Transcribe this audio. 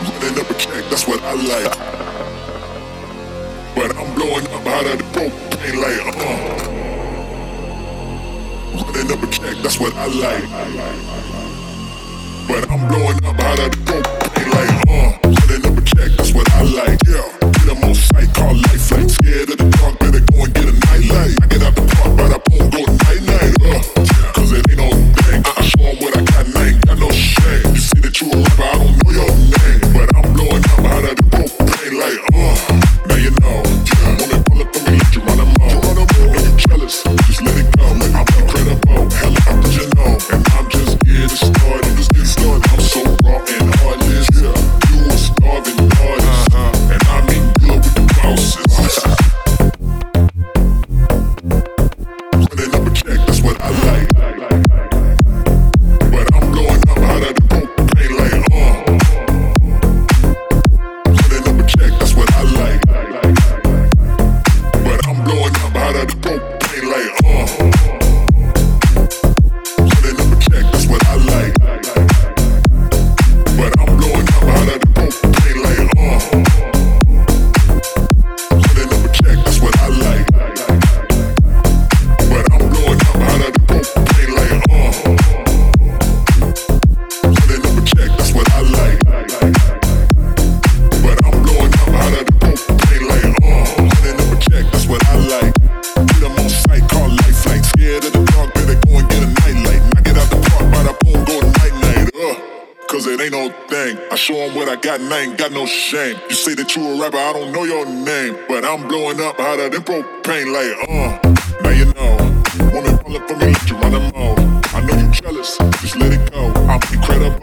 running up a check, that's what I like. But I'm blowing up out of the propane like, running up a check, that's what I like. But I'm blowing up out of the propane like, running up a check, that's what I like. Yeah, get them on sight, call lifeline. Scared of the dark, better go and get a nightlight. I get out the park, but I won't go night-night. Cause it ain't no thing. I show 'em what I got, and I ain't got no shame. You see that you a rapper, I don't know your name. But I'm blowing up out of the propane like, now you know. Woman pull up on me, let you run them all. I know you jealous, just let it go. I'm incredible, hell, you know. And I'm just here to start, I'm just getting started. I'm so raw and heartless, yeah. You a starving artist, and I mean good with the bosses. Running up a check, that's what I like. But I'm blowing up out of the propane like, running up a check, that's what I like. But I'm blowing up out of the propane like, running up a check, that's what I like. But I'm blowing up out of the propane like, running up a check, that's what I like. But I'm blowing up out of the propane like, running up a check, that's what I like. But I'm blowing up out of the propane like, running up a check, that's what I like. Get them on sight, call lifeline. Scared of the dark, better go and get a nightlight. Knock it out the park, but I won't go night-night. Cause it ain't no thing. I show 'em what I got, and I ain't got no shame. You say that you a rapper, I don't know your name. But I'm blowing up out of them propane like, now you know. Woman pull up for me, let you run them all. I know you jealous, just let it go. I'm incredible,